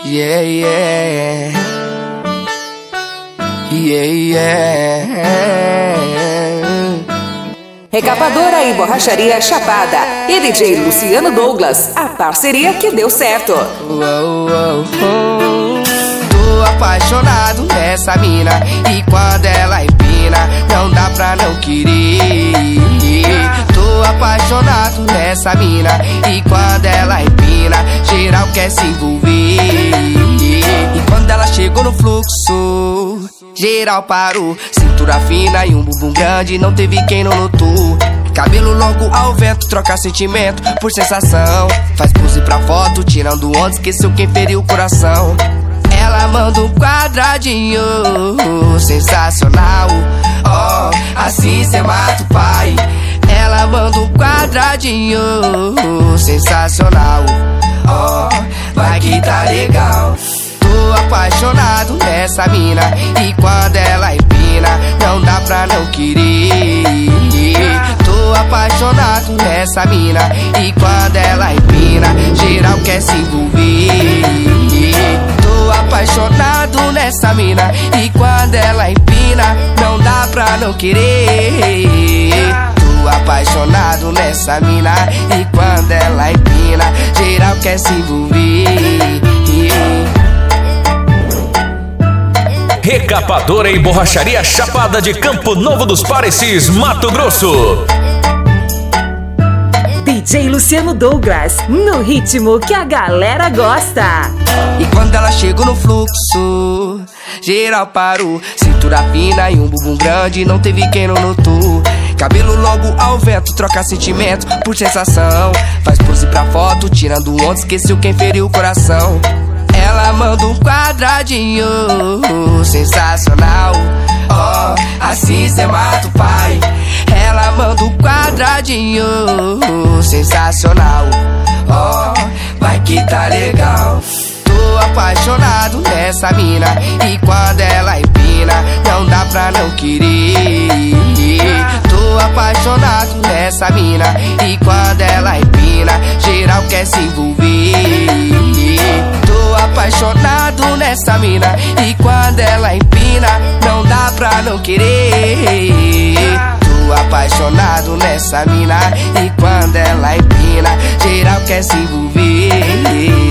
Yeah, yeah. Yeah, yeah. Recapadora e Borracharia Chapada e DJ Luciano Douglas, a parceria que deu certo. Tô apaixonado nessa mina e quando ela empina não dá pra não querer. Tô apaixonado nessa mina e quando ela empina geral quer se envolver. E quando ela chegou no fluxo geral parou, cintura fina e um bumbum grande, não teve quem não notou. Cabelo longo ao vento, troca sentimento por sensação. Faz pose pra foto, tirando onda, esqueceu quem feriu o coração. Ela manda um quadradinho, sensacional. Oh, assim cê mata o pai. Ela manda um quadradinho, sensacional. Oh, vai que tá legal. Tô apaixonado nessa mina e quando ela empina não dá pra não querer. Tô apaixonado nessa mina e quando ela empina geral quer se envolver. Tô apaixonado nessa mina e quando ela empina não dá pra não querer. Tô apaixonado nessa mina e quando ela empina geral quer se envolver. Recapadora e Borracharia Chapada de Campo Novo dos Parecis, Mato Grosso. DJ Luciano Douglas, no ritmo que a galera gosta. E quando ela chegou no fluxo geral parou, cintura fina e um bumbum grande, não teve quem não notou. Cabelo longo ao vento, troca sentimento por sensação. Faz pose pra foto, tirando onda, esqueceu quem feriu o coração. Ela manda um quadradinho, sensacional. Oh, assim cê mata o pai. Ela manda um quadradinho, sensacional. Oh, vai que tá legal. Tô apaixonado nessa mina e quando ela empina não dá pra não querer. Tô apaixonado nessa mina e quando ela empina geral quer se envolver. Tô apaixonado nessa mina e quando ela empina não dá pra não querer. Tô apaixonado nessa mina e quando ela empina geral quer se envolver.